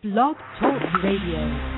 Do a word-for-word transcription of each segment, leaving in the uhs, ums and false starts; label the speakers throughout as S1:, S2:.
S1: Blog Talk Radio.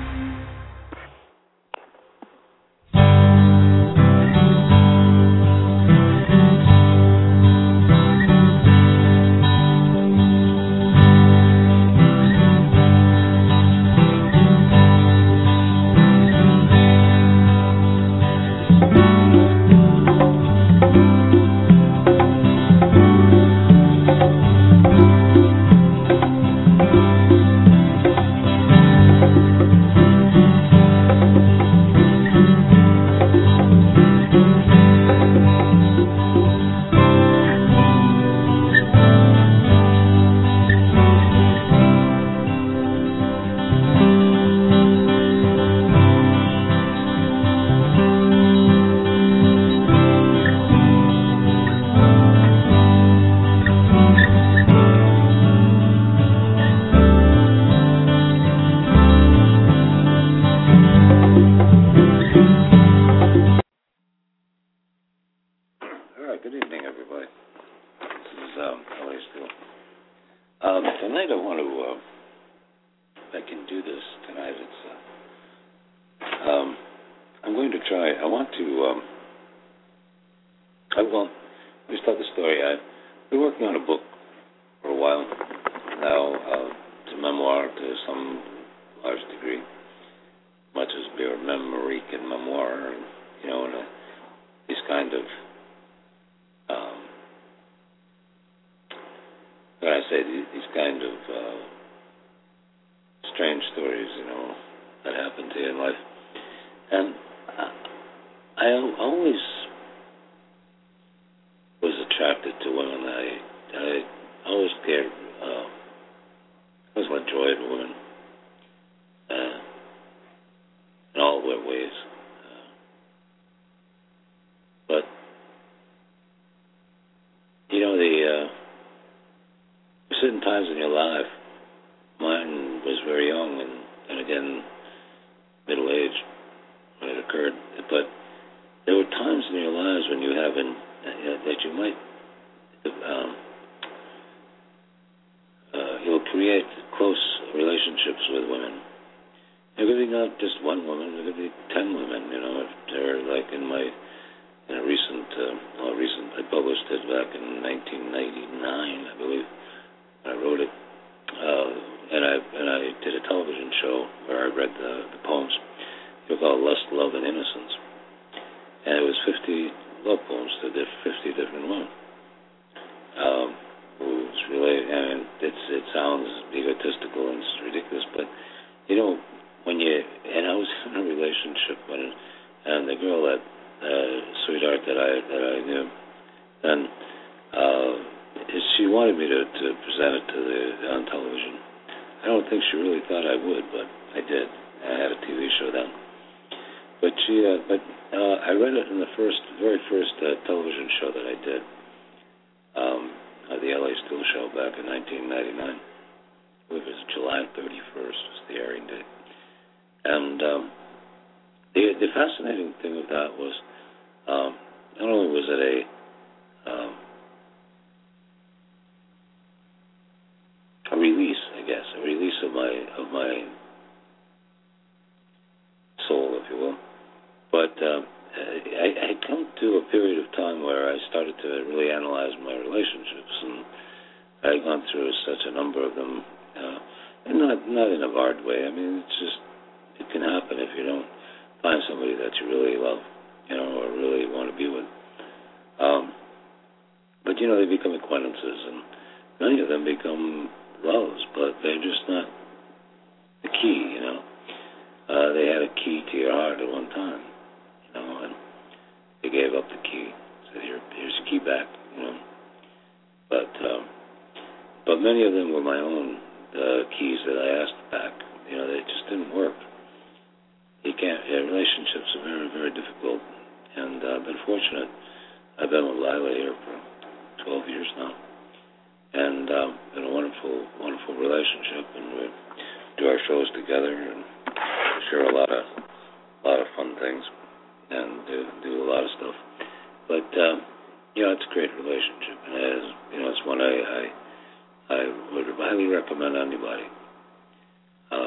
S2: I would highly recommend anybody. Uh,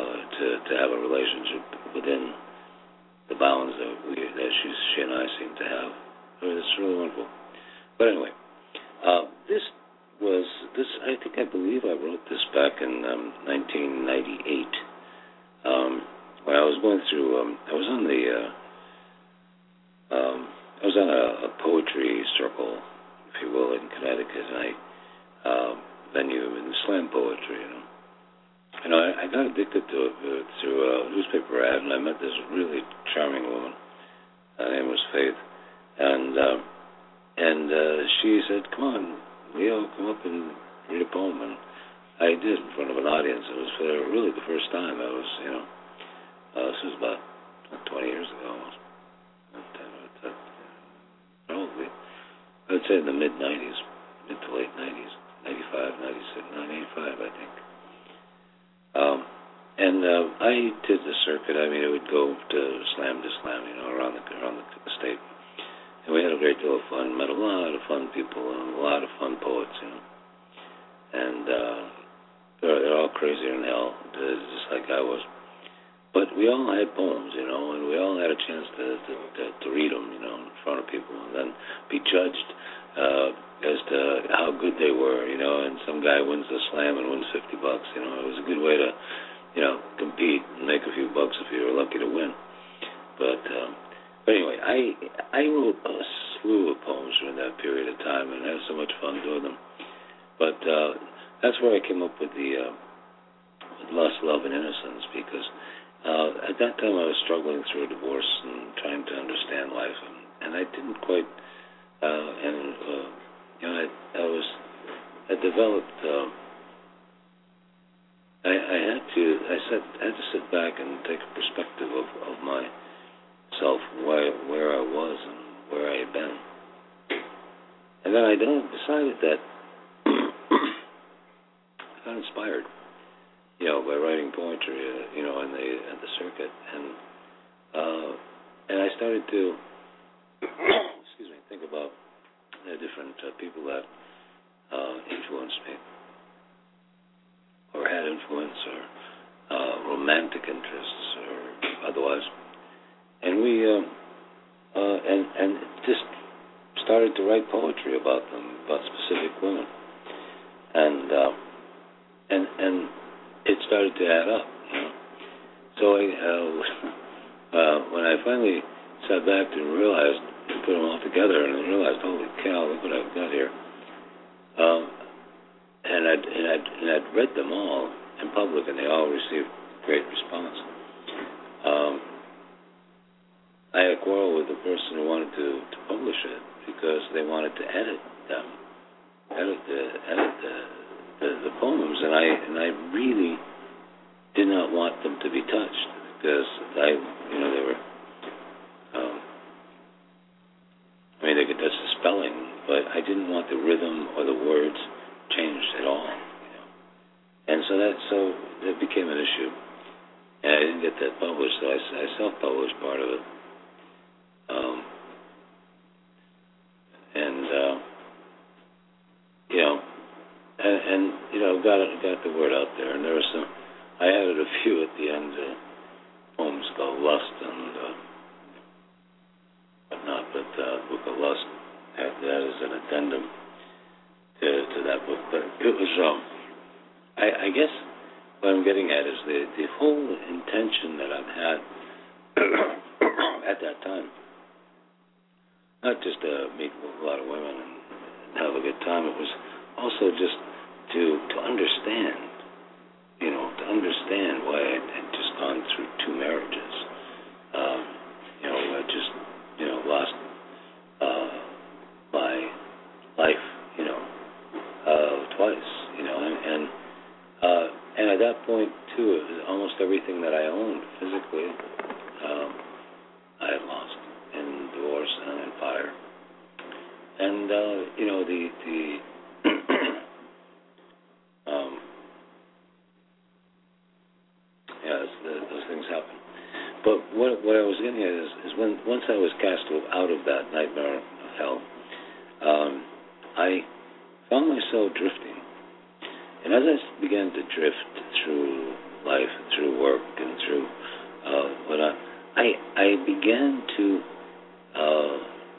S2: to, to have a relationship within the bounds that we that she, she and I seem to have. I mean, it's really wonderful. But anyway, uh, this was this. I think I believe I wrote this back in um, nineteen ninety-eight. Um, when I was going through, um, I was on the, uh, um, I was on a, a poetry circle, if you will, in Connecticut, and I uh, venue in slam poetry, you know. You know, I, I got addicted to it uh, through a newspaper ad, and I met this really charming woman. Her name was Faith, and uh, and uh, she said, "Come on, Leo, come up and read a poem." And I did in front of an audience. It was for really the first time. I was, you know, uh, this was about twenty years ago, almost. Probably, I would say in the mid nineties, mid to late nineties, ninety-five, ninety-six, ninety-five, I think. Um, and uh, I did the circuit. I mean, it would go to slam to slam, you know, around the around the state. And we had a great deal of fun. Met a lot of fun people and a lot of fun poets, you know. And uh, they're, they're all crazier than hell, just like I was. But we all had poems, you know, and we all had a chance to to, to, to read them, you know, in front of people, and then be judged uh, as to how good they were, you know. And some guy wins the slam and wins fifty bucks, you know. It was a good way to, you know, compete and make a few bucks if you were lucky to win. But, um, but anyway, I I wrote a slew of poems during that period of time, and had so much fun doing them. But uh, that's where I came up with the uh, with Lust, Love, and Innocence, because Uh, at that time, I was struggling through a divorce and trying to understand life, and, and I didn't quite. Uh, and uh, you know, I, I was, I developed. Uh, I, I had to. I said, I had to sit back and take a perspective of, of myself, where where I was and where I had been, and then I decided that I got inspired. You know, by writing poetry, uh, you know, in the at the circuit, and uh, and I started to, excuse me, think about the different uh, people that uh, influenced me, or had influence, or uh, romantic interests, or otherwise, and we uh, uh, and and just started to write poetry about them, about specific women, and uh, and and. It started to add up, you know. So I, uh, uh, when I finally sat back and realized, and put them all together, and I realized, holy cow, look what I've got here. Um, and I'd and I'd and I'd read them all in public, and they all received great response. Um, I had a quarrel with the person who wanted to, to publish it because they wanted to edit them, edit the edit the. The, the poems, and I and I really did not want them to be touched because I, you know, they were. Um, I mean, they could touch the spelling, but I didn't want the rhythm or the words changed at all. You know? And so that so that became an issue, and I didn't get that published. So I, I self-published part of it, um, and uh, you know. And, and you know, got it, got the word out there, and there were some. I added a few at the end, uh, poems called Lust and uh, whatnot. But uh, Book of Lust had that as an addendum to, to that book. But it was, um, I, I guess, what I'm getting at is the the whole intention that I've had at that time, not just to meet a lot of women and have a good time. It was also just to to understand, you know, to understand why I had just gone through two marriages. Um, you know, I just, you know, lost uh, my life, you know, uh, twice, you know, and and, uh, and at that point too, it was almost everything that I owned physically, um, I had lost in divorce and in fire, and uh, you know, the the Um, yeah, the, those things happen. But what what I was getting at is, is when once I was cast out of that nightmare of hell, um, I found myself drifting. And as I began to drift through life, through work and through uh, what I, I I began to uh,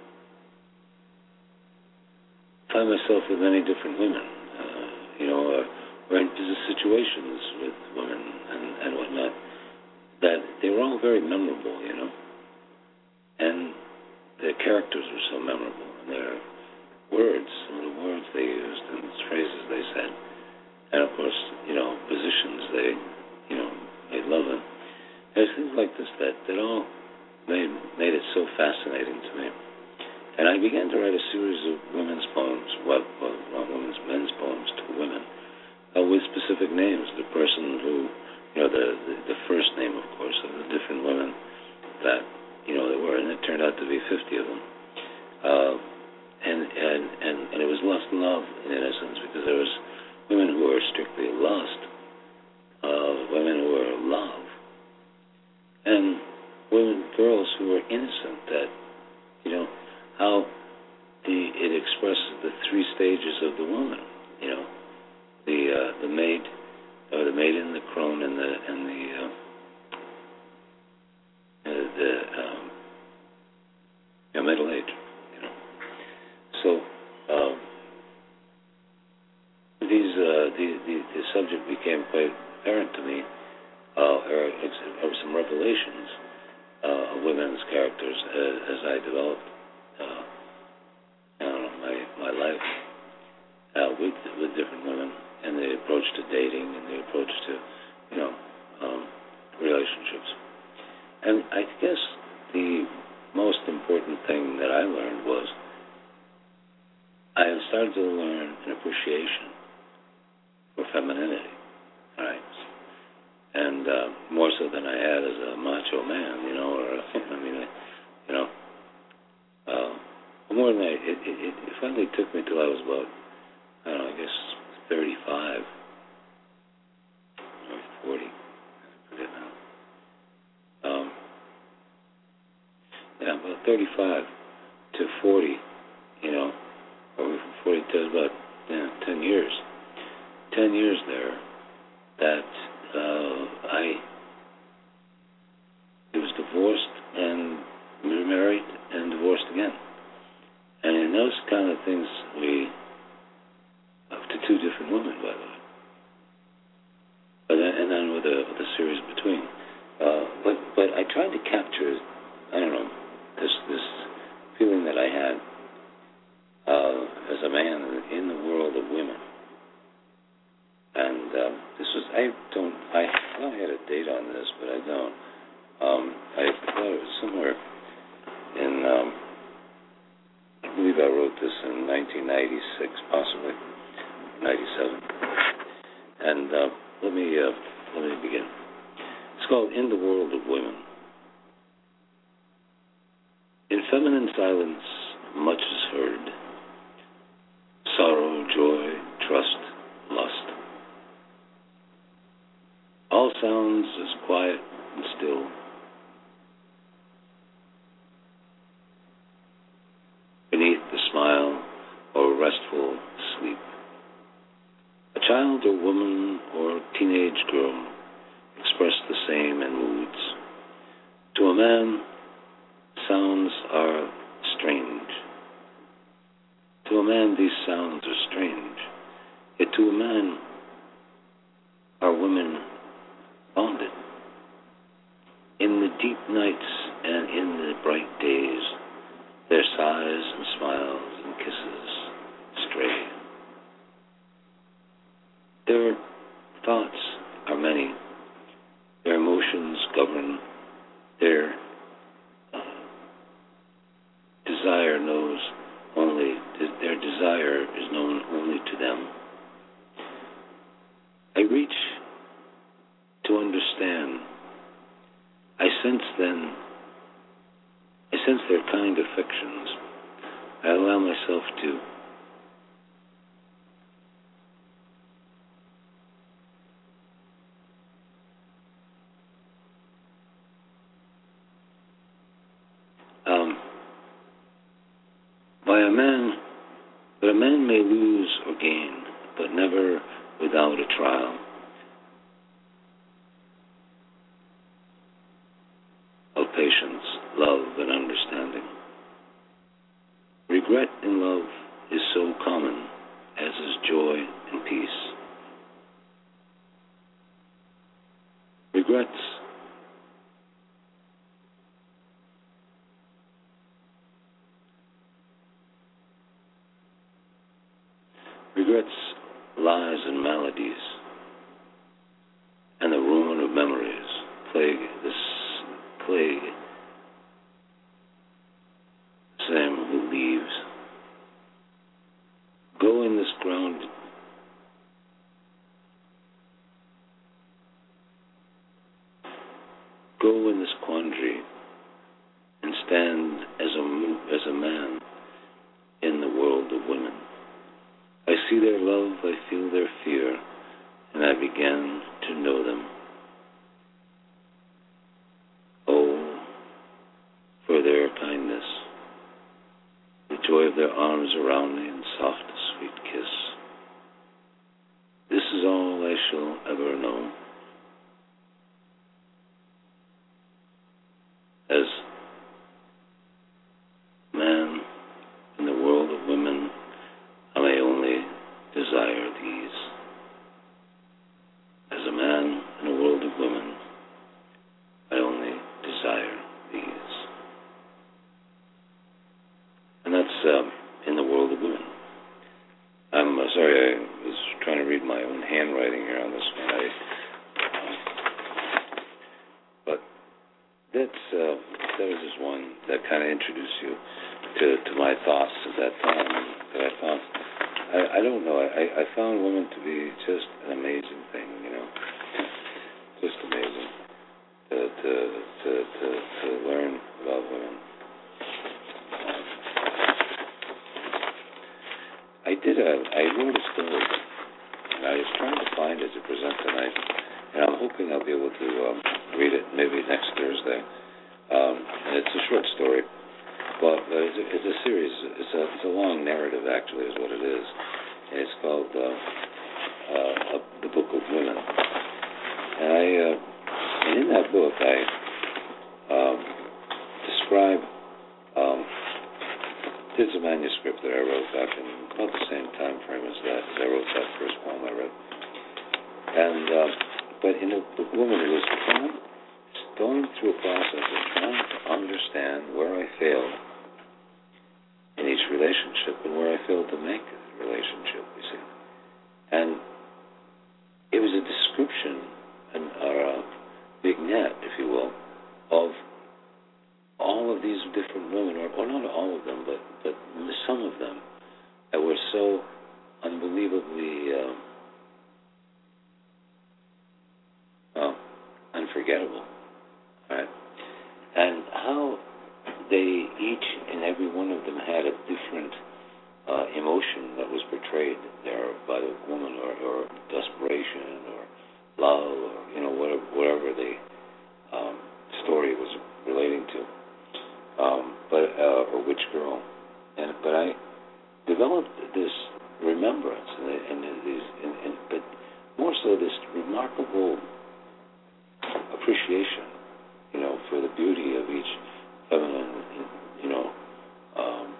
S2: find myself with many different women, uh, you know, or, or in situations with women and, and whatnot, that they were all very memorable, you know, and their characters were so memorable, and their words, some of the words they used and phrases they said, and of course, you know, positions they, you know, made love in. There's things like this that, that all made, made it so fascinating to me. And I began to write a series of women's poems, well, well not women's, men's poems to women, uh, with specific names. The person who, you know, the, the, the first name, of course, of the different women that, you know, there were, and it turned out to be fifty of them. Uh, and, and, and, and it was lust and love, in essence, because there was women who were strictly lust, uh, women who were love, and women, girls who were innocent, that, you know, how the it expresses the three stages of the woman, you know, the uh, the maid, or the maiden, the crone, and the and the uh, uh, the um, you know, middle age, you know. So um, these uh, the, the the subject became quite apparent to me. Uh, there were some revelations uh, of women's characters as, as I developed. Uh, I don't know, my, my life uh, with with different women, and the approach to dating, and the approach to, you know, um, relationships. And I guess the most important thing that I learned was I started to learn an appreciation for femininity, right? And uh, more so than I had as a macho man, you know, or I mean, you know. Uh, more than that, it, it, it finally took me till I was about, I don't know, I guess thirty-five or forty. I forget now. Um, yeah, about thirty-five to forty, you know, or from forty to about yeah, ten years. Ten years there that uh, I it was divorced and remarried and divorced again. And in those kind of things, we, up to two different women, by the way. But then, and then with a, with a series between. Uh, but but I tried to capture, I don't know, this this feeling that I had uh, as a man in the world of women. And uh, this was, I don't, I thought I had a date on this, but I don't. Um, I thought it was somewhere in, um, I believe I wrote this in nineteen ninety-six, possibly, ninety-seven. And uh, let me, uh, let me begin. It's called In the World of Women. In feminine silence, much is heard. Sorrow, joy, trust, lust. All sounds as quiet and still. Beneath the smile or restful sleep. A child or woman or teenage girl express the same in moods. To a man, sounds are strange. To a man, these sounds are strange. Yet to a man, are women bonded. In the deep nights and in the bright days, their sighs and smiles and kisses stray. Their thoughts are many. Their emotions govern. Their uh, desire knows only, their desire is known only to them. I reach to understand. I sense then, I sense their kind affections. I allow myself to um, by a man, but a man may lose or gain, but never without a trial. patience, love, and understanding. Regret in love is so common, as is joy and peace. Regrets Regrets, lies, and maladies, and the ruin of memories plague this plague same who leaves. Go in this ground Go in this quandary and stand as a as a man in the world of women. I see their love, I feel their fear, and I began to know them. Oh, for their kindness, the joy of their arms around me and soft, sweet kiss. This is all I shall ever know. As man in the world of women, I may only desire these. As a man in a world of women, I only desire these. And that's um, in the world of women. I'm uh, sorry, I was trying to read my own handwriting here on this one. I, uh, but that's, uh, that was just one that kind of introduced you to, to my thoughts at that time that I found. I, I don't know. I, I found women to be just an amazing thing, you know, just amazing to to to to, to learn about women. Um, I did a. I wrote a story, and I was trying to find it to present tonight, and I'm hoping I'll be able to um, read it maybe next Thursday. Um, and it's a short story. Well, it's a, it's a series. It's a, it's a long narrative, actually, is what it is. And it's called uh, uh, The Book of Women. And I, uh, and in that book, I um, describe. Um, there's a manuscript that I wrote back in about the same time frame as that. As I wrote that first poem I read. And uh, but in the Book of Women, it was going, going through a process of trying to understand where I failed in each relationship and where I failed to make a relationship, you see. And it was a description, and, or a vignette, if you will, of all of these different women, or, or not all of them, but, but some of them that were so unbelievably uh, well, unforgettable, right? And how they each and every one of them had a different uh, emotion that was portrayed there by the woman, or, or desperation, or love, or you know whatever, whatever the um, story was relating to, um, but uh, or which girl. And but I developed this remembrance, and, and these, and, and but more so this remarkable appreciation, you know, for the beauty of each feminine, you know, um,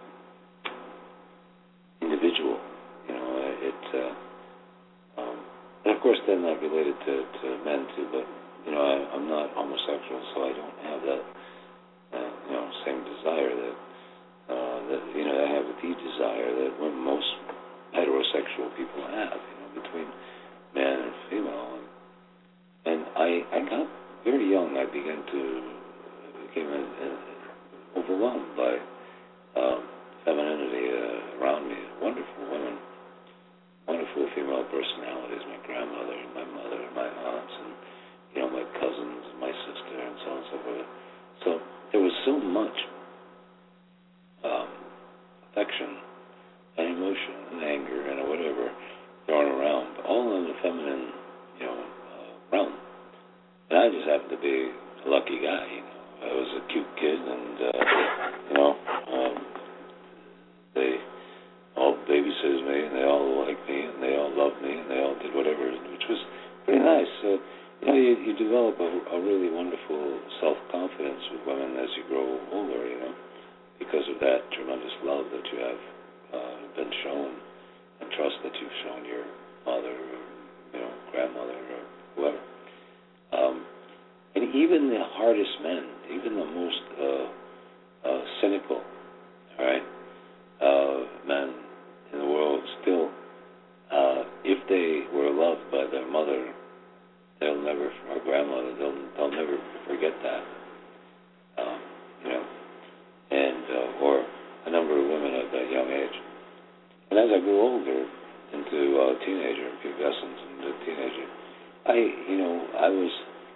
S2: individual. You know, it, uh, um, and of course, then that related to, to men too. But you know, I, I'm not homosexual, so I don't have that, uh, you know, same desire that uh, that you know I have the desire that most heterosexual people have, you know, between man and female. And, and I, I got very young. I began to became a, a, overwhelmed by um, femininity uh, around me. Wonderful women, wonderful female personalities. My grandmother, and my mother, and my aunts, and you know my cousins, and my sister, and so on and so forth. So there was so much um, affection and emotion and anger and whatever thrown around, all in the feminine, you know, uh, realm. And I just happened to be a lucky guy, you know. I was a cute kid, and uh, you know, um, they all babysitted me, and they all liked me, and they all loved me, and they all did whatever, which was pretty nice. So you know, you, you develop a, a really wonderful self-confidence with women as you grow older, you know, because of that tremendous love that you have uh, been shown and trust that you've shown your mother or, you know, grandmother or whoever. Um, and even the hardest men, even the most uh, uh, cynical, all right, uh, men in the world still, uh, if they were loved by their mother, they'll never, or grandmother, they'll they'll never forget that, um, you know, and uh, or a number of women at that young age. And as I grew older, into uh, teenager, pubescence, into teenager, I, you know, I was,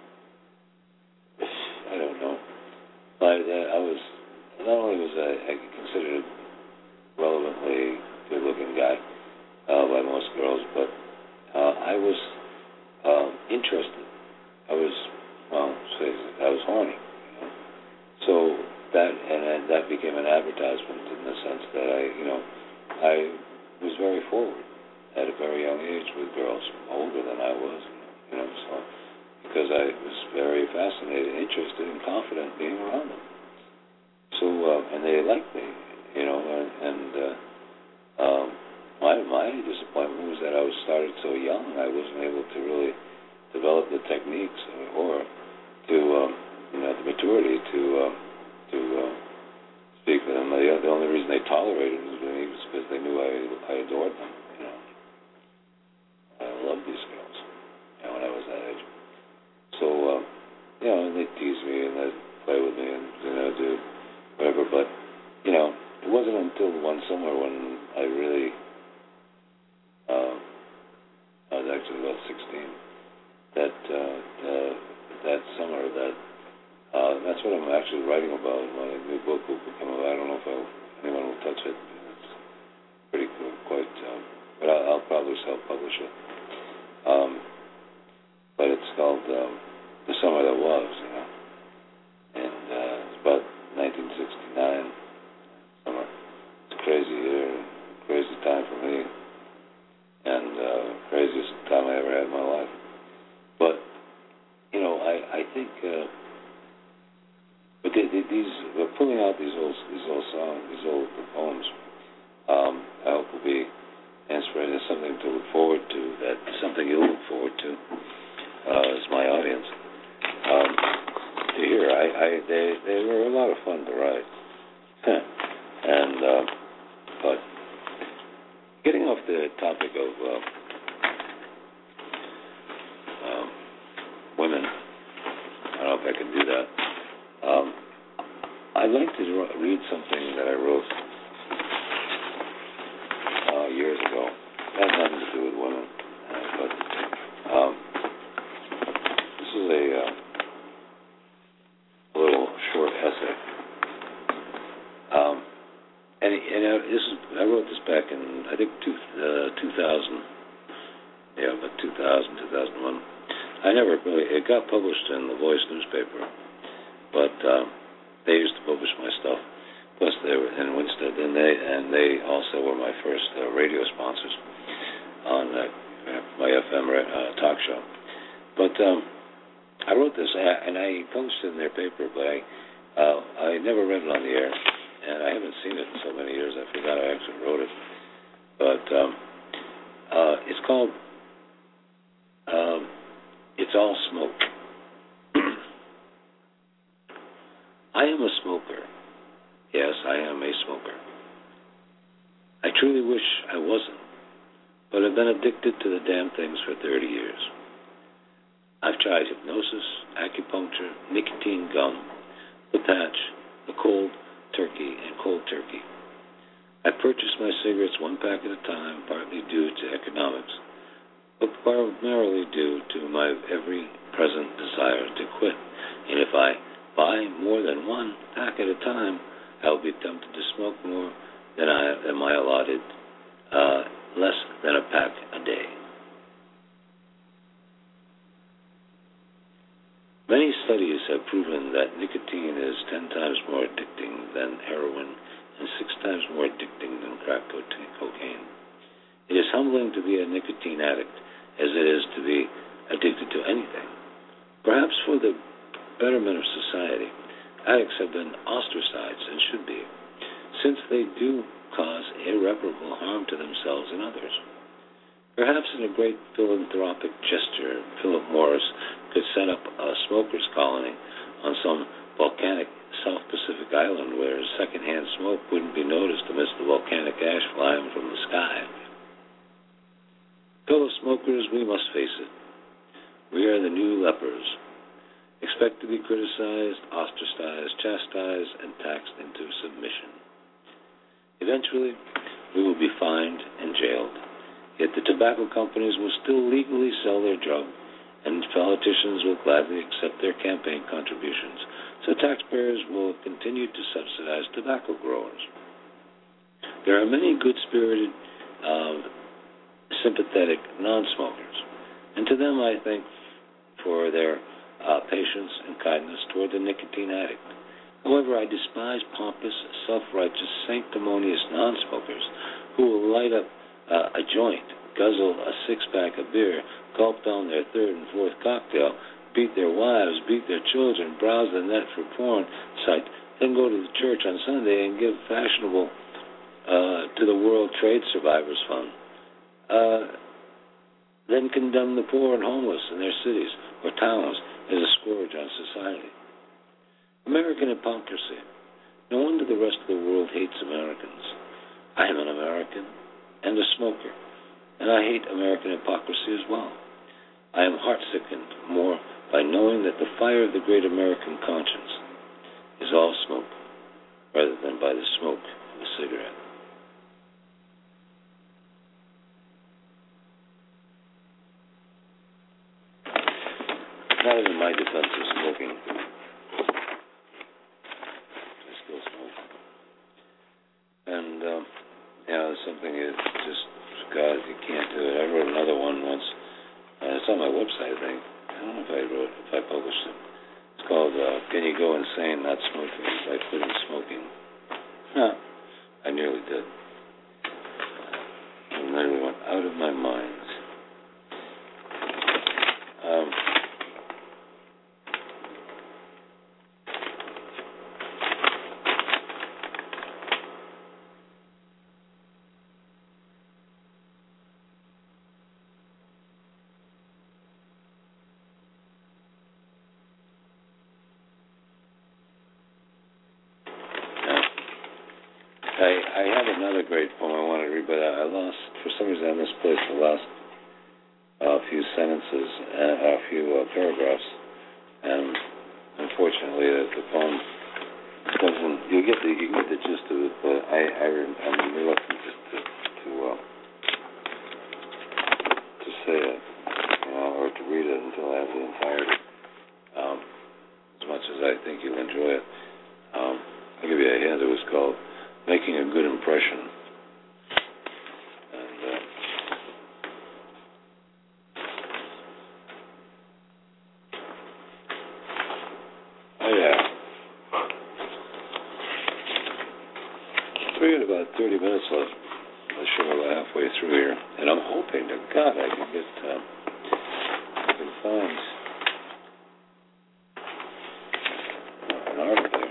S2: I don't know, but uh, I was not only was I, I considered a relevantly good-looking guy uh, by most girls, but uh, I was um, interested. I was, well, say, I was horny. You know? So that and, and that became an advertisement in the sense that I, you know, I was very forward at a very young age with girls older than I was, you know, so because I was very fascinated, interested, and confident being around them. So uh, and they liked me, you know, and, and uh, um, my my disappointment was that I was started so young. I wasn't able to really develop the techniques or, or to um, you know the maturity to uh, to uh, speak for them. The, the only reason they tolerated me was because they knew I I adored them. You know, I loved these girls. You know, when I was that age. So uh, you know, they tease me and they play with me and you know do whatever. But you know, it wasn't until one summer when I really uh, I was actually about sixteen. That uh, uh, that summer, that uh, that's what I'm actually writing about. My new book will come out. I don't know if I'll, anyone will touch it. It's pretty cool, quite. Um, but I'll, I'll probably self-publish it. Um, but it's called um, "The Summer That Was," you know, and uh, it's about nineteen sixty-nine. Summer. It's a crazy year, crazy time for me, and uh, craziest time I ever had in my life. But, you know, I, I think, uh, but they, they, these, we're pulling out these old, these old songs, these old poems, um, I hope will be inspiring. There's something to look forward to, that something you'll look forward to, uh, as my audience, um, to hear. I, I, they, they were a lot of fun to write. and, uh, but, getting off the topic of, uh, Um, women. I don't know if I can do that. Um, I'd like to read something that I wrote uh, years ago. It has nothing to do with women, uh, but um, this is a, uh, a little short essay. Um, and and uh, this is, I wrote this back in I think two, uh, two thousand. Yeah, about two thousand, two thousand one. I never really, it got published in the Voice newspaper, but uh, they used to publish my stuff. Plus, they were in Winsted, and they and they also were my first uh, radio sponsors on uh, my F M uh, talk show. But um, I wrote this, and I published it in their paper, but I uh, I never read it on the air, and I haven't seen it in so many years. I forgot I actually wrote it. But um, uh, it's called. Um, It's all smoke. I am a smoker. Yes, I am a smoker. I truly wish I wasn't, but I've been addicted to the damn things for thirty years. I've tried hypnosis, acupuncture, nicotine gum, the patch, the cold turkey, and cold turkey. I purchased my cigarettes one pack at a time, partly due to economics, but primarily due to my every present desire to quit. And if I buy more than one pack at a time, I'll be tempted to smoke more than I am I allotted, uh, less than a pack a day. Many studies have proven that nicotine is ten times more addicting than heroin and six times more addicting than crack cocaine. It is humbling to be a nicotine addict, as it is to be addicted to anything. Perhaps for the betterment of society, addicts have been ostracized and should be, since they do cause irreparable harm to themselves and others. Perhaps in a great philanthropic gesture, Philip Morris could set up a smokers' colony on some volcanic South Pacific island where secondhand smoke wouldn't be noticed amidst the volcanic ash flying from the sky. Fellow smokers, we must face it. We are the new lepers, expect to be criticized, ostracized, chastised, and taxed into submission. Eventually, we will be fined and jailed. Yet the tobacco companies will still legally sell their drug, and politicians will gladly accept their campaign contributions, so taxpayers will continue to subsidize tobacco growers. There are many good-spirited, uh, sympathetic non-smokers, and to them I thank for their uh, patience and kindness toward the nicotine addict. However, I despise pompous, self-righteous, sanctimonious non-smokers who will light up Uh, a joint, guzzle a six-pack of beer, gulp down their third and fourth cocktail, beat their wives, beat their children, browse the net for porn site, then go to the church on Sunday and give fashionable uh, to the World Trade Survivors Fund, uh, then condemn the poor and homeless in their cities or towns as a scourge on society. American hypocrisy. No wonder the rest of the world hates Americans. I am an American and a smoker, and I hate American hypocrisy as well. I am heart-sickened more by knowing that the fire of the great American conscience is all smoke, rather than by the smoke of a cigarette. That is in my defense of smoking. I still smoke. And, um, yeah, it's something you just, God, you can't do it. I wrote another one once. Uh, it's on my website, I think. I don't know if I wrote it, if I published it. It's called, uh, Can You Go Insane Not Smoking by Quitting Smoking. Huh. I nearly did. I nearly went out of my mind. Um... I, I had another great poem I wanted to read, but I, I lost, for some reason I misplaced the last uh, few sentences, uh, a few uh, paragraphs, and unfortunately the, the poem doesn't, you get the, you get the gist of it, but I, I, I'm reluctant just to, to, uh, to say it, you know, or to read it until I have the entirety, um, as much as I think you'll enjoy it. Um, I'll give you a hint. It was called Making a Good Impression. And, uh, oh, yeah. We got about thirty minutes left. I'm sure we're halfway through here. And I'm hoping to God I can get, uh, I can find an article there.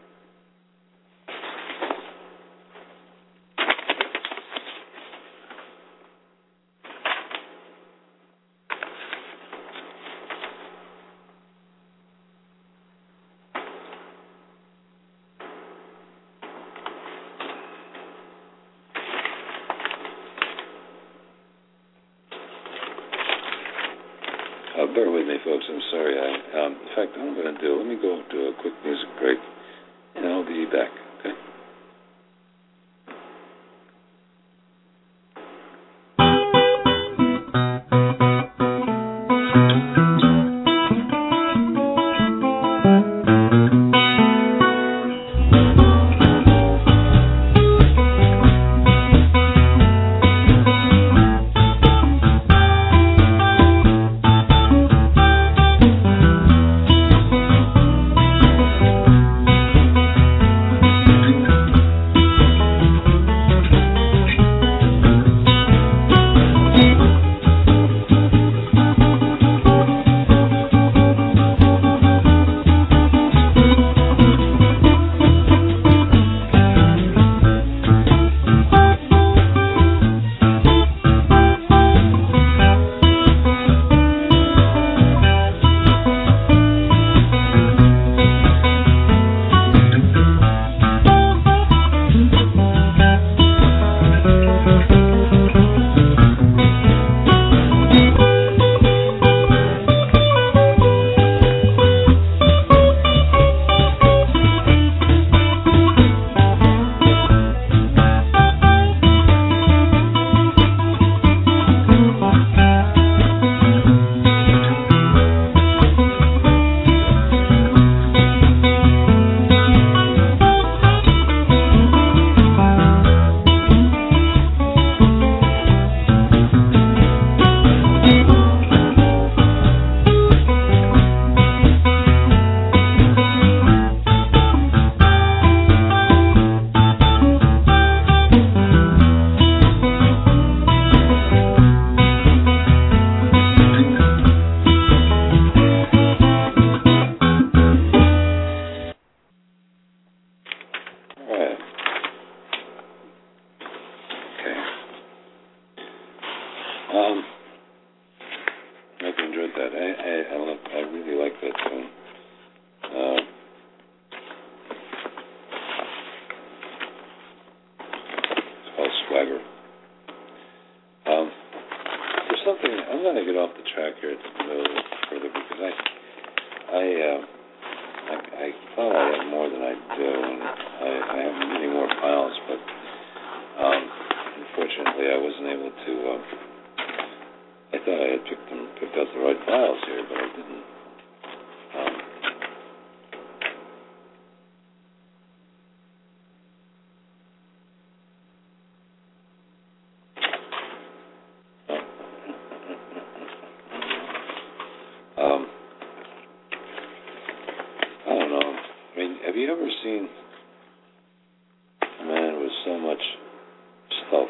S2: Uh, bear with me, folks. I'm sorry. I, um, in fact, what I'm going to do, let me go to a quick music break, and I'll be back, okay?
S3: Thank you.
S2: uh, I, I thought I had more than I do, and I, I have many more files, but um, unfortunately I wasn't able to. Uh, I thought I had picked them, picked out the right files here, but I didn't. Um, um, I don't know. I mean, have you ever seen a man with so much stuff?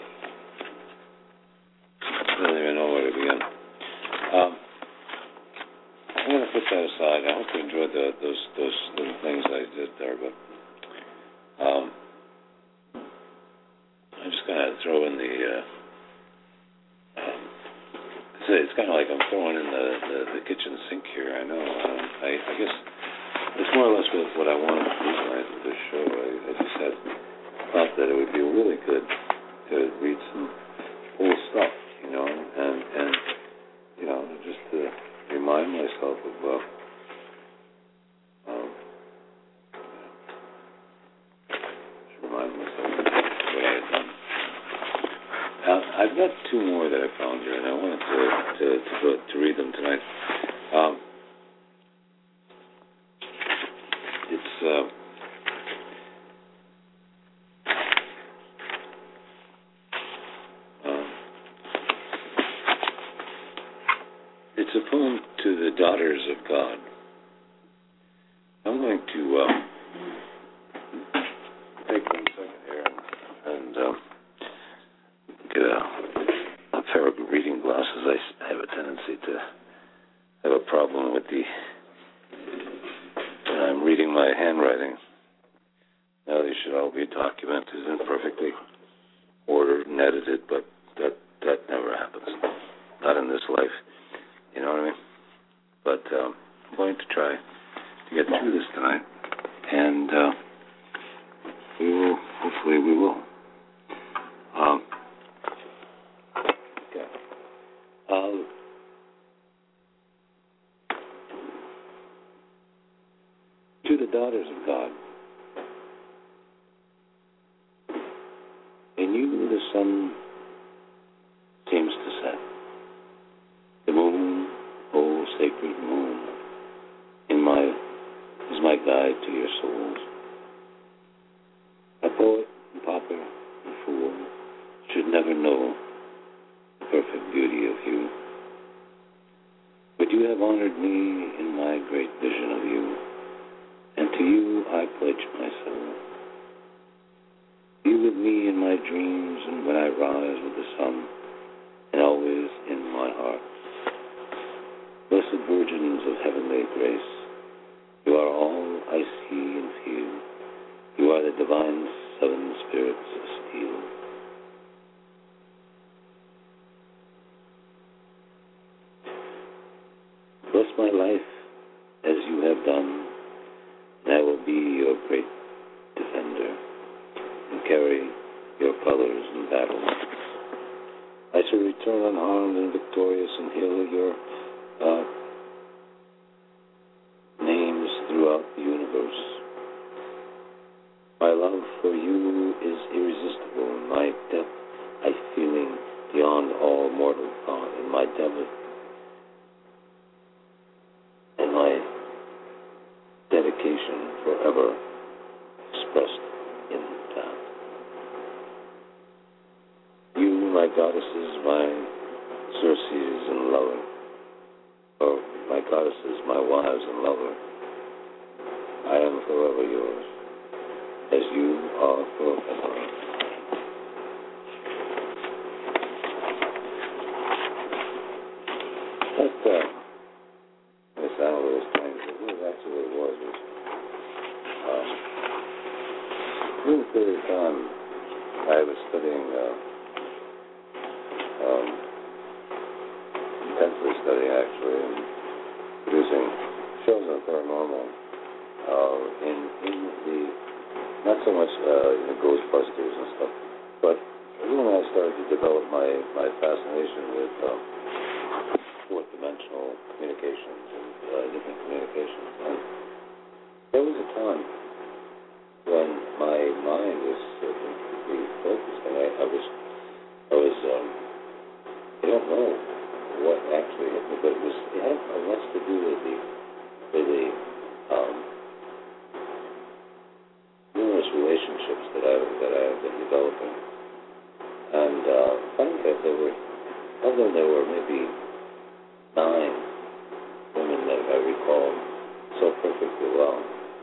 S2: I don't even know where to begin. Um, I'm going to put that aside. I hope you enjoyed the, those those little things I did there, but um, I'm just going to throw in the. Uh, um, it's, it's kind of like I'm throwing in the, the, the kitchen sink here. I know. Um, I, I guess it's more or less what, what I wanted to do tonight with this show. I, I just had thought that it would be really good to read some old stuff, you know, and and you know, just to remind myself of, uh, um, just remind myself of what I had done. Uh, I've got two more that I found here, and I wanted to to to, go, to read them tonight. Um, it's uh, um, it's a poem to the daughters of God. I'm going to uh, take one second here and, and uh, get a, a pair of reading glasses. I, I have a tendency to have a problem with the when I'm reading my handwriting. Now they should all be documented and perfectly ordered and edited, but that that never happens. Not in this life. You know what I mean? But um, I'm going to try to get through this tonight, and uh, we will. Hopefully, we will. Um, okay. Uh, to the daughters of God, in you the sun seems to set. The moon, oh sacred moon, in my is my guide to your souls. A poet and pauper and fool should never know the perfect beauty of you. But you have honored me in my great vision of you, and to you I pledge my soul. You with me in my dreams, and when I rise with the sun, and always in my heart. Blessed virgins of heavenly grace, you are all I see and feel. You are the divine seven spirits of steel. Bless my life as you have done, and I will be your great defender and carry your colors in battle. I shall return unharmed and victorious and hail your uh, names throughout the universe. My love for you is irresistible, and my depth I feeling beyond all mortal thought, and my debit and my dedication forever expressed in that. You, my goddesses, my Circes and lover, or my goddesses, my wives and lover, I am forever yours, as you are forever. That uh, may sound a little strange, but really that's what it was. was um, during a period of time, I was studying, uh, um, intensely studying actually, and producing shows on paranormal uh, in in the not so much uh, you know, Ghostbusters and stuff, but when I started to develop my, my fascination with uh, fourth dimensional communications and uh, different communications. And there was a time when my mind was uh, completely focused, and I, I was, I was, um, I don't know what actually hit me, but it was, it had much to do with the, with the um, numerous relationships that I that I have been developing, and uh, funny that there were, although there were maybe nine women that I recall so perfectly well,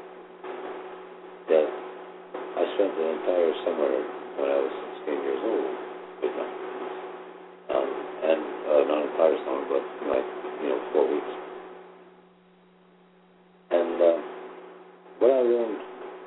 S2: that I spent the entire summer when I was sixteen years old with them. Um, and uh, not entire summer, but like, you know, four weeks. And uh, what I learned,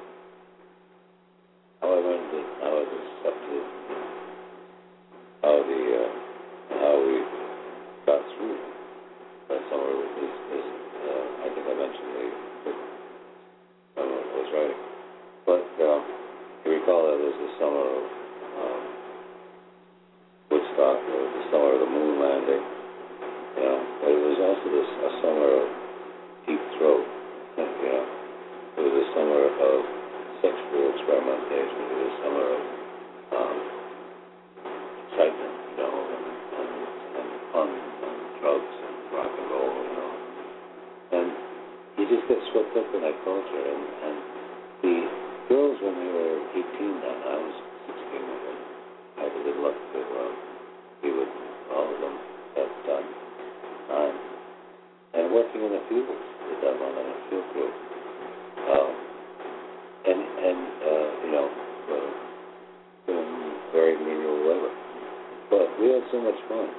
S2: how I learned that how I was accepted, how the, uh, how we got through that summer is, is uh, I think I mentioned the, the I don't know if I was right. But um, you recall that it was the summer of um, Woodstock, it was the summer of the moon landing, you know, but it was also this, a summer of deep throat, you know. It was a summer of sexual experimentation, it was a summer of um, excitement, you know, and, and, and fun, and drugs, and rock and roll, you know. And you just get swept up in that culture, and, and the girls, when they were eighteen, then I was sixteen with them. I had the good luck to uh, be with all of them at the time. Um, and working in the fields with them on a field crew. Um, and, and uh, you know, uh, doing very menial labor. But we had so much fun.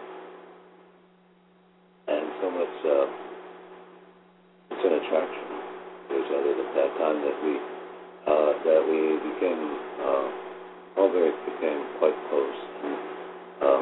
S2: And so much, uh, it's an attraction to each other at that time that we Uh, that we became, uh, all very became quite close. And, um,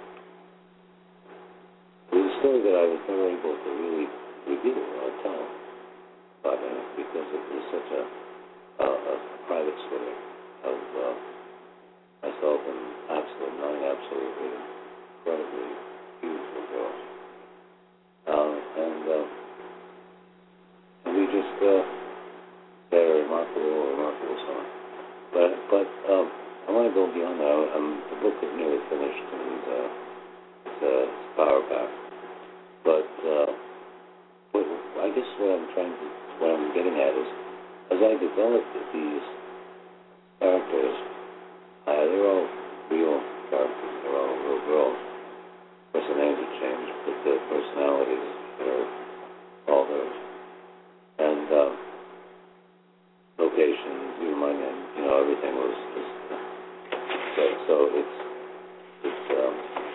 S2: it was a story that I was never able to really reveal or tell about it because it was such a, a, a private story of uh, myself and absolutely, nine absolutely incredibly beautiful girls. Uh, and, uh, and we just, uh, had a remarkable, remarkable song. But, but um, I want to go beyond that. I'm, the book is nearly finished, and uh, it's, uh, it's powerback. But uh, what, I guess what I'm trying to, what I'm getting at is, as I developed these characters, uh, they're all real characters. They're all real girls. Of course, the names have changed, but the personalities are all theirs. And uh, locations, you might, you know, everything was just so. So it's it's um,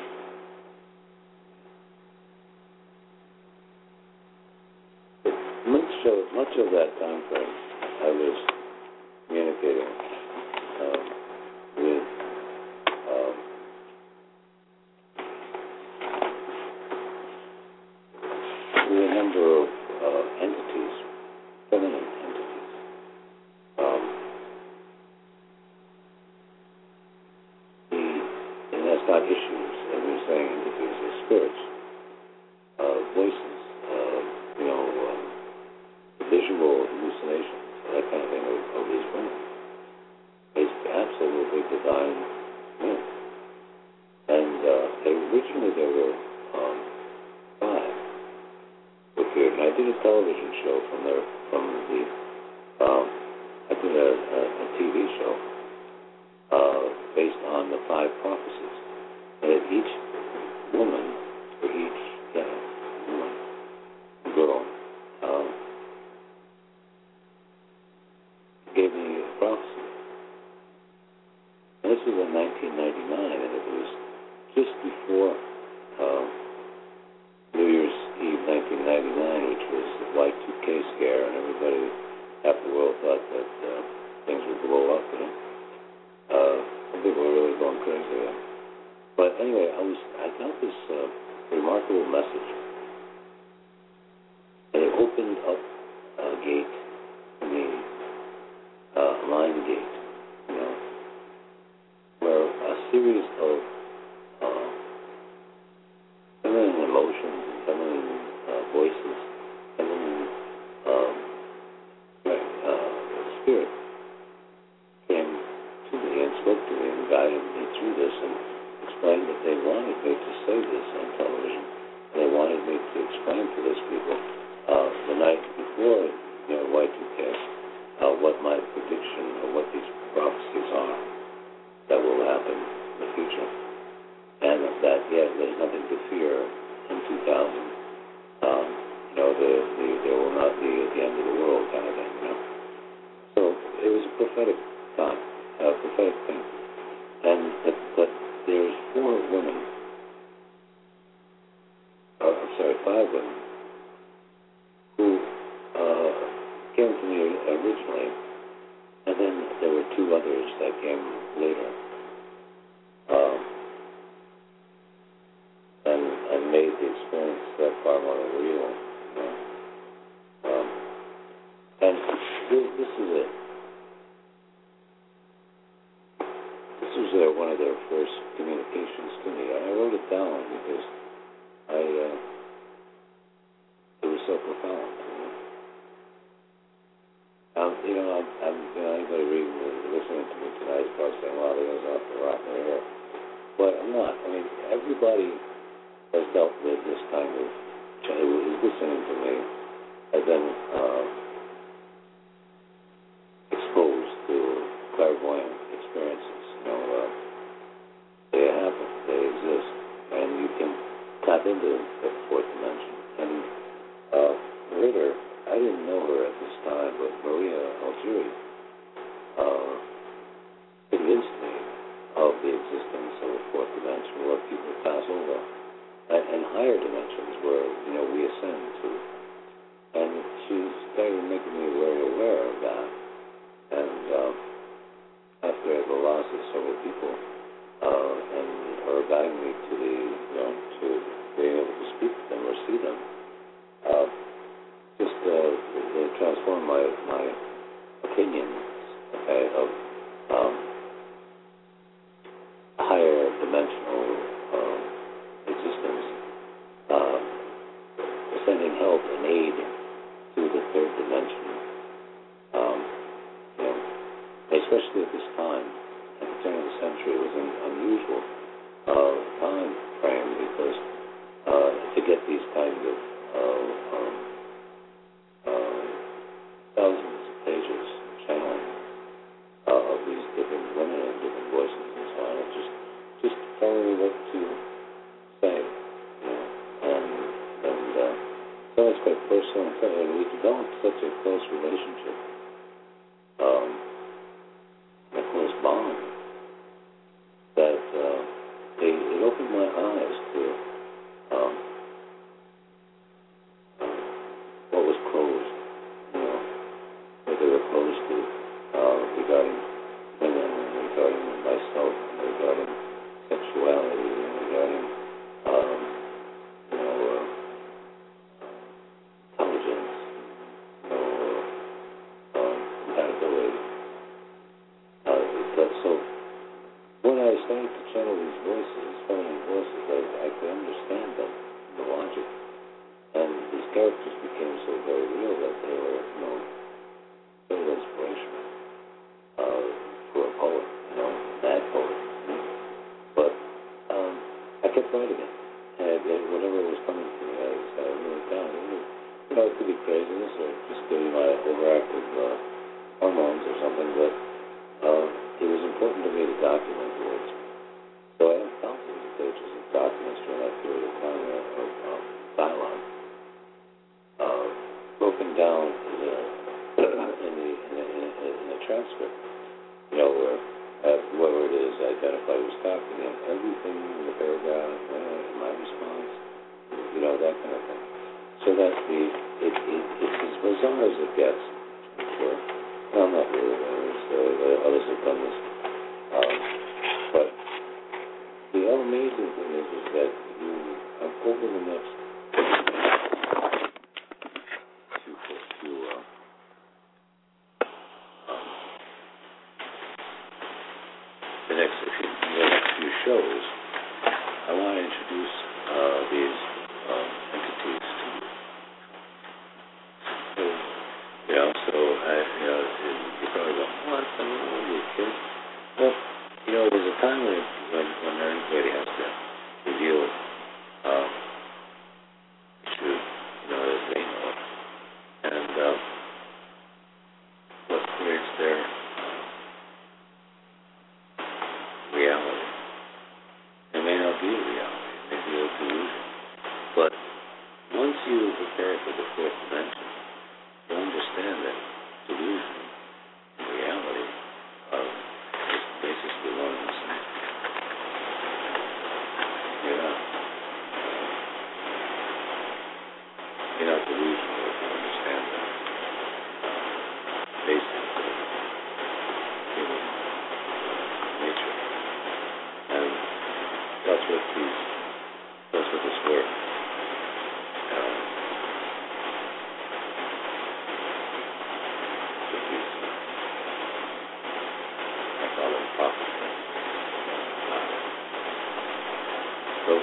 S2: it, much of much of that time frame, I was communicating um, with um, with a number of uh, entities, feminine entities. Um, the, and that's not issues, as we're saying, entities are spirits, uh, voices, uh, you know, uh, visual hallucinations, that kind of thing of, of these women. It's absolutely divine men. And uh, originally there were um, five who appeared, and I did a television show from there, from the, um, I did a, a, a T V show uh, based on the five prophecies. And at each woman, or each yeah, woman, girl, um, gave me a prophecy. And this was in nineteen ninety-nine, and it was just before uh, New Year's Eve nineteen ninety-nine, which was the Y two K scare, and everybody, half the world thought that uh, things would blow up, you know. Uh, some people were really going crazy. Yeah. But anyway, I was I got this uh, remarkable message, and it opened up a gate for me, uh, a mind gate, you know, where a series of uh, feminine emotions and Spirit came to me and spoke to me and guided me through this and explained that they wanted me to say this on television. And they wanted me to explain to those people uh, the night before, you know, Y two K, uh, what my prediction or what these prophecies are that will happen in the future. And that, yeah, there's nothing to fear in two thousand. Um, you know, the, the, there will not be at the end of the world kind of thing, you know. So it was a prophetic time, a prophetic thing. And but, but there's four women, uh, I'm sorry, five women, who uh, came to me originally, and then there were two others that came later. Um, and, and made the experience that far more real. You know? um, and this, this is it. This was uh, one of their first communications to me, and I wrote it down because I uh, it was so profound. You know, um, you know, I'm, I'm, you know, anybody reading, listening to me tonight is probably saying, "Wow, they goes off the rock in here," but I'm not. I mean, everybody has dealt with this kind of, is listening to me, has been uh, exposed to clairvoyant experiences. You know, uh, they happen, they exist, and you can tap into the fourth dimension. And uh, later, I didn't know her at this time, but Maria Algieri uh, convinced me of the existence of a fourth dimension where people pass over. And, and higher dimensions where, you know, we ascend to. And she started making me very aware of that. And uh, after I lost several people, uh, and her guiding me to the, you know, to being able to speak to them or see them, uh, just uh, it transformed my, my opinion, okay, of um, higher dimensional um, existence, uh, sending help and aid to the third dimension. Um, you know, especially at this time, at the turn of the century, it was an unusual uh, time frame because uh, to get these kinds of uh, um, uh, thousands of pages channeling uh, of these different women and different voices and so on, it just just telling me what to say, you know, and and uh, so it's quite personal, and we developed such a close relationship, um, a close bond, that uh, it, it opened my eyes to um, uh, what was closed, you know, what they were closed to uh, regarding women, regarding myself, regarding sexuality, regarding um, you know, uh, intelligence, you know, uh, uh, compatibility. Uh, but so when I started to channel these voices, feminine voices, I, I could understand them, the logic, and these characters became so very real that they were, you know, very inspirational uh, for a poet, you know, mad poet. You know? But um, I kept writing it. And, and whatever was coming to me, I just I wrote it down. It was, you know, it could be craziness or just could be my overactive uh, hormones or something, but uh, it was important to me to document the words. So I have thousands of pages of documents during that period of time of, of uh, dialogue, uh, broken down in a, in, the, in, a, in, a, in a transcript, you know, where uh, whoever it is identified who's talking, and everything in the paragraph, uh, my response, you know, that kind of thing. So that the it, it, it's as bizarre as it gets, I'm sure. Well, not really, others, uh, others have done this. Um, but the amazing thing is, is that you, uh, over the next few, few uh, um, the next few, the next few shows, I want to introduce uh, these um, entities to you. So, you know, so I, you know, you probably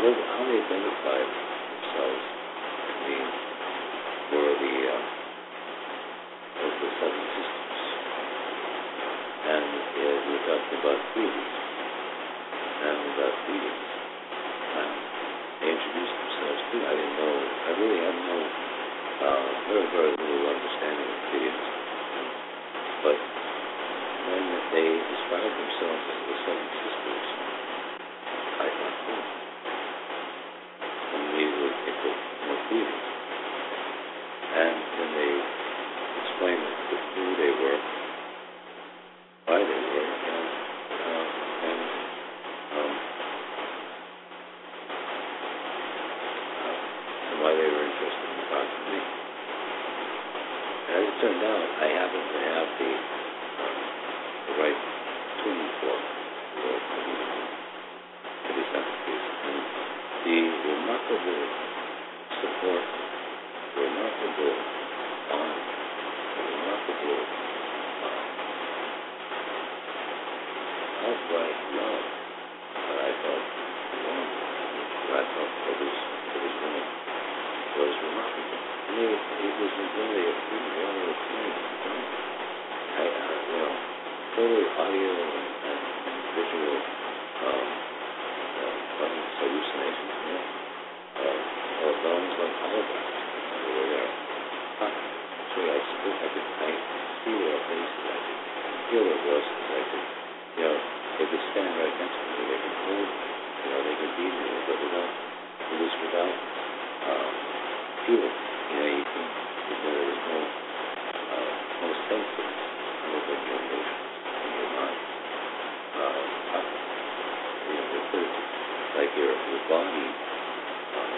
S2: what, how they identified themselves, I mean, were the, uh, was the Seven Sisters. And uh, we talked about Pleiades. And about Pleiades. Um, they introduced themselves too. I didn't know, I really had no, uh, very, very little understanding of Pleiades. But when they described themselves as the Seven Sisters, I thought, oh, immediately picked up more Pleiades. And when they explained who they were, why they were, and, uh, and um, uh, and why they were interested in talking to me. And as it turned out, I happened to have the um, the right tuning fork for the Socrates. And the remarkable support, remarkable honor, remarkable uh, outright love that I felt alone, that I felt for this, for this woman was remarkable. I mean, it, it was really a free, really a free. I, uh, you know, totally audio and, and, and visual um, uh, hallucinations, you know, uh, or almost like holograms. They were there. Huh. So I still, I could, I could see their faces, I could feel their voices, I could, you know, they could stand right next to me, they could hold me, you know, they could be me, but without, it was without um, feeling. You know, you can, you know, there was no, uh, no senses other than your emotions and your mind. Uh, you know, it was like your, your body um,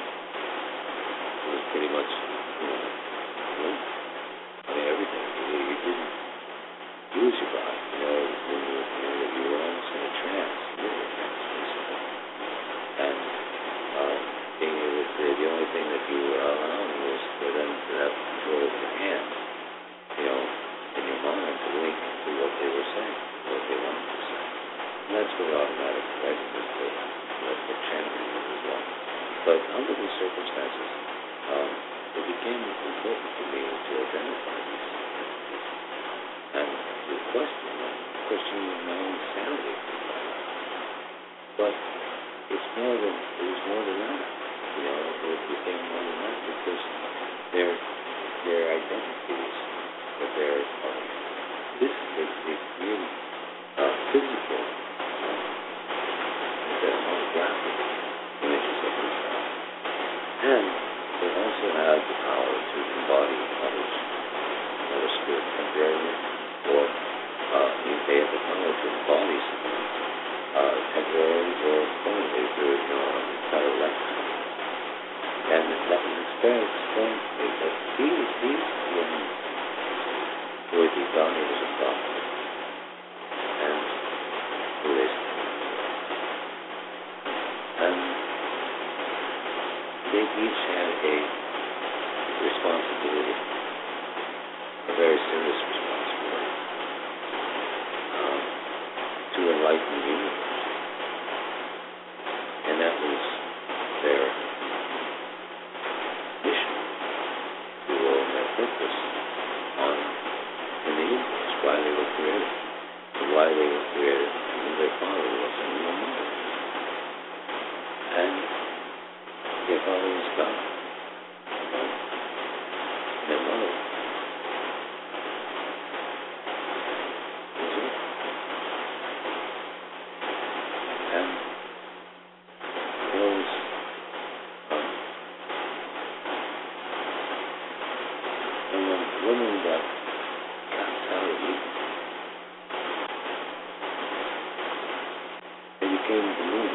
S2: was pretty much, you know, limp. I mean, everything. You, you didn't use your body. You know, when you, you, know, you were almost in a trance. You were in a trance, basically. And uh, being able to, the only thing that you were allowing was for them to have control of your hands, you know, in your mind to link to what they were saying, what they wanted to say. And that's what automatic writing is for, what the channeling is as well. But under these circumstances, um, it became important for me to identify these entities and to question them, question my own sanity. But it's more than, it was more than that. You know, it became more than that because their, their identities, but their, uh, this, they, they created uh, physical, uh, their holographic images of themselves. And they also had the power to embody others, whether spirit temporarily, or uh, they had the power to embody someone uh, temporarily or permanently through you know, an entire lifetime. And that was explained that these, these women were the daughters of God. And who they And they each had a responsibility, a very serious responsibility, um, to enlighten the universe. And that was their mission, if you will, and their purpose on, in the universe, why they were created, and why they were created, and who their father was, and who their mother was. And their father was God. And their mother was Earth. And those um, when the woman got cast out of Eden, they became the moon.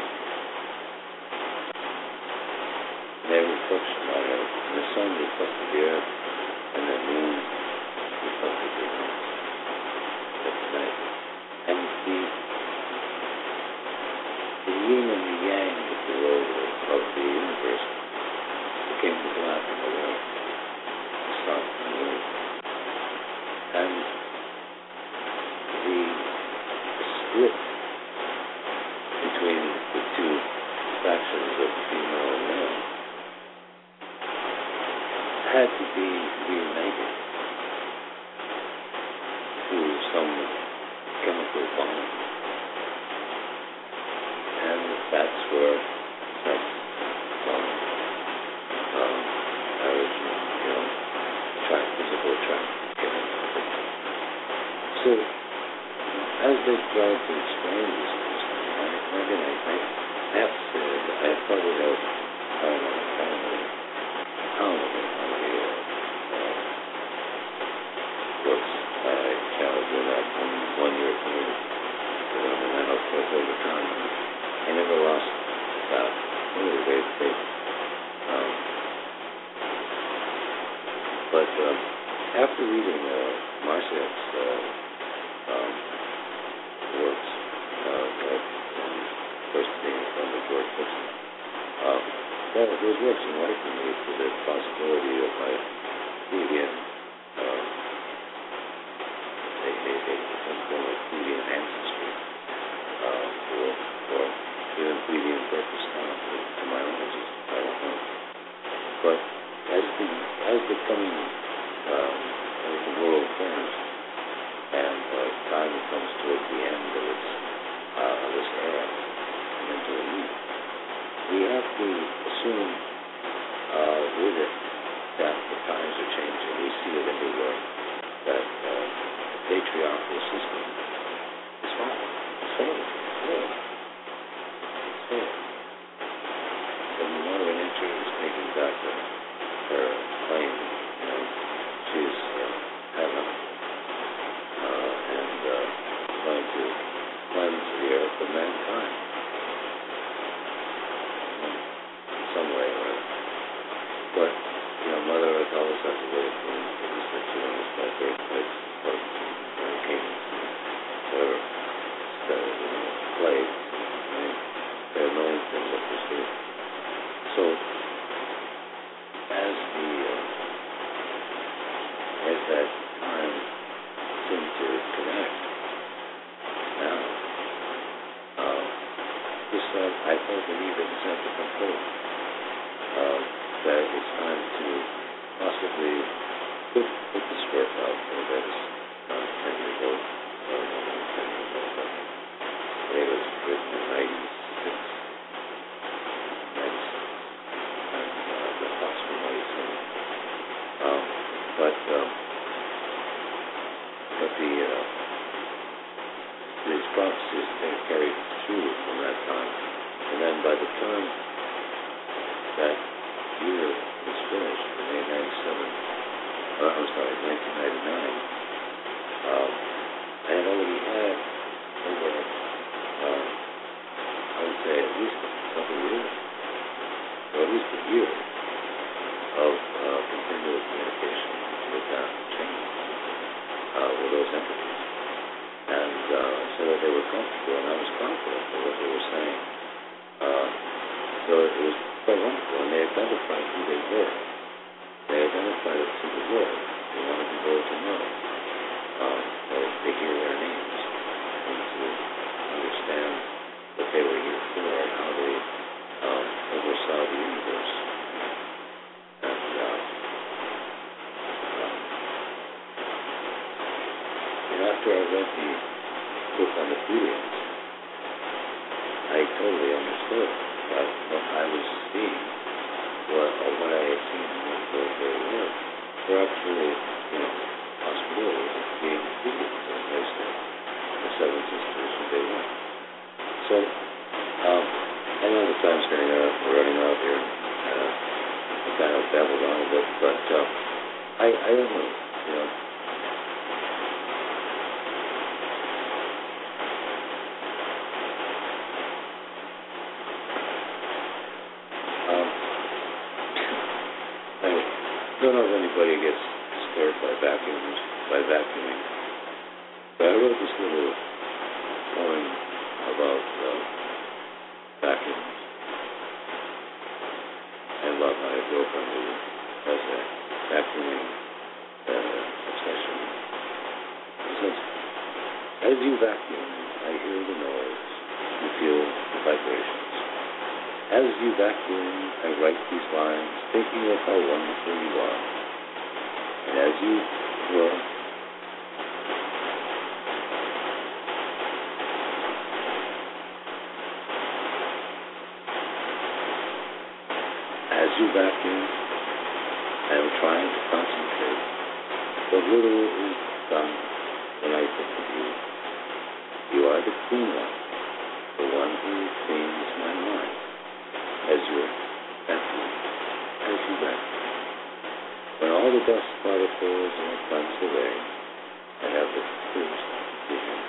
S2: Their reflection on Earth, and the sun reflected the Earth, and the moon reflected the Earth. That's night. And the, the yin and the yang, if you will, of the universe became the black and the white, the sun and the moon. And the, the split between the two factions of the So, as they tried to explain this to me, I, again, I, I, I have to say that I probably have, I don't know, I don't know, I don't know how many uh, books I counted in that one, one year period. And then, of course, over time, I never lost that. Really, they, they, um, but um, after reading uh, Marciak's uh, um, works, uh, like, um, first being from the George Dixon, um, that, those works enlightened me to the possibility of my Freudian, um, a, a, a, some form of Freudian ancestry, uh, or, or even Freudian purpose now to, to my own existence. I don't know. But as the as the coming um, as the world turns and uh, time comes towards the end of its uh, of this era and into a new, we have to assume uh, with it that the times are changing. We see it everywhere. That uh, the patriarchal system is falling. It's failing. It's failing. It's failing. And Mother Nature is taking back her, her claim. You know, she's uh, heaven, uh, and uh, going to cleanse the earth of mankind in some way or other. But you know, Mother Earth always has a way of doing things that she knows about earthquakes, hurricanes, whatever, so, you know, plagues. I mean, there are a million things that pursue. So, as the uh, as that time seemed to connect now, uh, just uh, I felt the need of a sense of control. Uh, that it's time to possibly put, put the script out there that is uh, ten years old, or no, not ten years old, but it was written in ninety-six, ninety-six, and uh, possibly ninety-seven. Um, but, um, but the, uh, these prophecies they carried through from that time, and then by the time that year was finished in May ninety-seven, uh, I'm sorry, nineteen ninety-nine, um, I had already had over, uh, I would say at least a couple of years, or at least a year of uh, continual communication with that chain, uh, with those entities. And uh, so that they were comfortable, and I was confident in what they were saying. Uh, so it was quite wonderful, and they identified who they were. They identified us to the world. They wanted the world to know, um, or to hear their names, and to understand what they were here for and how they um, oversaw the universe. And, uh, um, and after I read the book on the Pleiadians, I totally understood that what I was seeing, what, or what I had seen and what they, they were, were actually, you know, possibilities of being Pleiadians, as they said, the seven sisters who they were. So, um, I know the time's getting out, we're running out here, uh, I kind of babbled on a bit, but uh, I, I don't know, you know. I don't know if anybody gets scared by vacuums, by vacuuming, but I wrote this little poem about uh, vacuums and about my girlfriend who has a vacuuming uh, obsession. It says, as you vacuum, I hear the noise, you feel the vibrations. As you vacuum, I write these lines, thinking of how wonderful you are. And as you whirl, as you vacuum, I am trying to concentrate. But little is done when I think clean one, the one who cleans my mind, as your bathroom, as you rest. When all the dust particles are cleansed away, I have the first vision.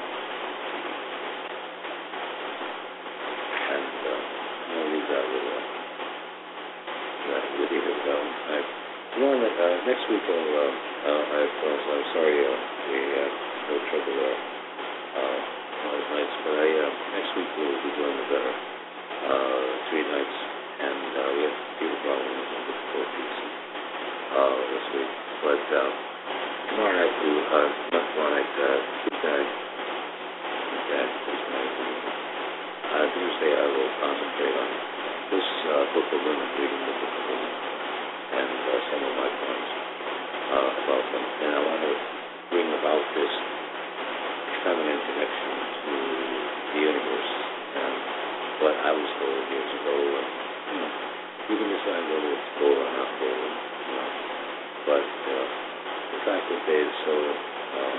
S2: And uh, I'll leave that with, uh, that with you. Um, I, you know, uh, next week I'll, uh, uh, I, uh, I'm sorry, uh, we had no trouble uh, uh, last nights, but I, uh, next week we'll be doing the better uh, three nights, and uh, we have people problems with the four piece uh, this week. But uh, tomorrow night, we, uh, not tomorrow night, uh, Tuesday, Tuesday, Tuesday, uh, Tuesday I will concentrate on this uh, book of women, reading the book of women, and uh, some of my points uh, about them. And I want to bring about this feminine connection to the universe and what I was told years ago. And, you know, you can decide whether it's gold or not gold, you know. But uh, the fact that they so um,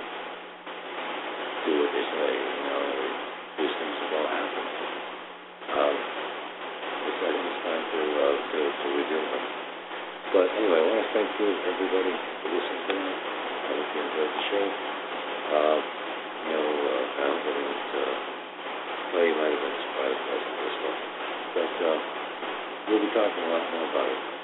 S2: do what they say, you know, these things have all happened. Um, it's, I think it's time to, uh, to, to reveal them. But anyway, I want to thank you, everybody, for listening tonight. I hope you enjoyed the show. Uh, you know, uh, found that it, uh, well, you might have been surprised by some of this stuff. But uh, we'll be talking a lot more about it.